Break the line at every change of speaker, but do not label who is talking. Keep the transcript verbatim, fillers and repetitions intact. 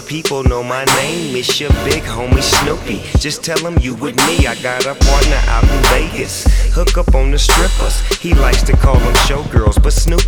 people know my name. It's your big homie Snoopy. Just tell him you with me. I got a partner out in Vegas. Hook up on the strippers. He likes to call them showgirls, but Snoopy